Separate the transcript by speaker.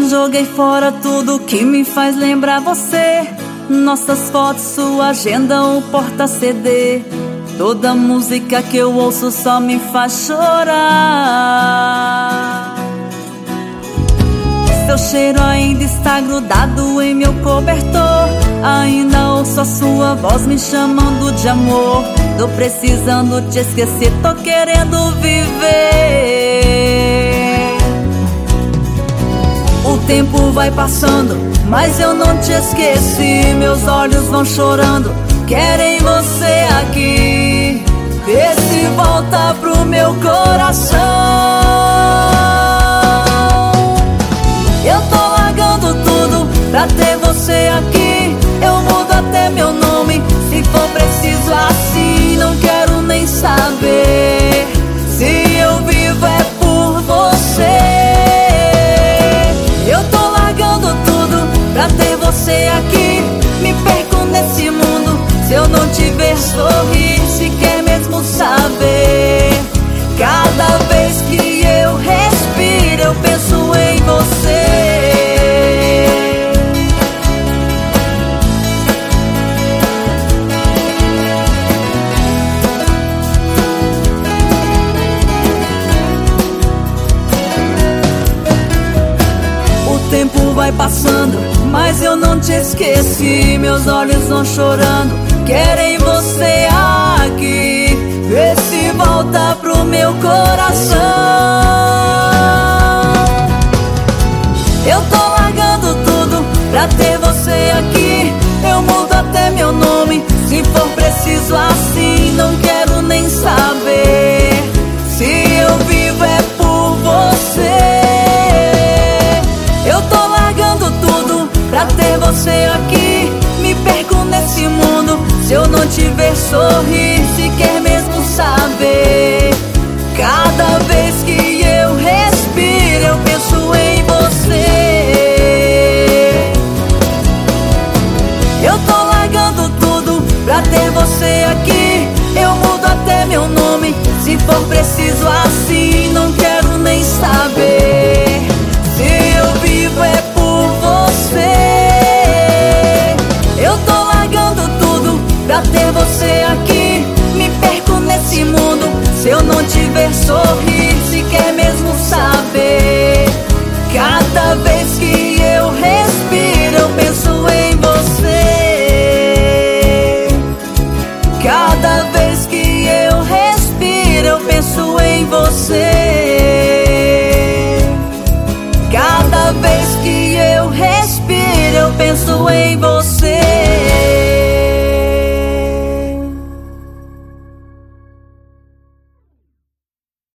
Speaker 1: Joguei fora tudo que me faz lembrar você. Nossas fotos, sua agenda, o porta-CD. Toda música que eu ouço só me faz chorar. Seu cheiro ainda está grudado em meu cobertor. Ainda ouço a sua voz me chamando de amor. Tô precisando te esquecer, tô querendo viver. O tempo vai passando, mas eu não te esqueci. Meus olhos vão chorando, querem você aqui. Vê se volta pro meu coração. Eu tô largando tudo pra ter você aqui. Eu mudo até meu nome, se for preciso assim. Não quero nem saber. Se eu vivo é por você. Eu tô largando tudo pra ter você aqui. Me perco nesse mundo se eu não te ver sorrir. Se quer mesmo saber. Cada vez que eu respiro eu penso em você. O tempo vai passando, mas eu não te esqueci. Meus olhos vão chorando, querem você aqui. Vê se volta pro meu coração. Eu tô largando tudo pra ter você aqui. Eu mudo até meu nome, se for preciso assim. Não quero nem saber. Se eu vivo é por você. Eu tô largando tudo pra ter você aqui. Me perco nesse mundo se eu não te ver sorrir. Se quer mesmo saber. Cada vez que eu respiro eu penso em você. Eu tô largando tudo pra ter você aqui. Eu mudo até meu nome, se for preciso assim. Não quero nem saber. Se eu vivo é por você. Eu tô largando tudo pra ter você aqui. Me perco nesse mundo se eu não te ver sorrir. Se quer mesmo saber. Cada vez que eu respiro eu penso em você. Cada vez que eu respiro eu penso em você. Cada vez que eu respiro eu penso em você.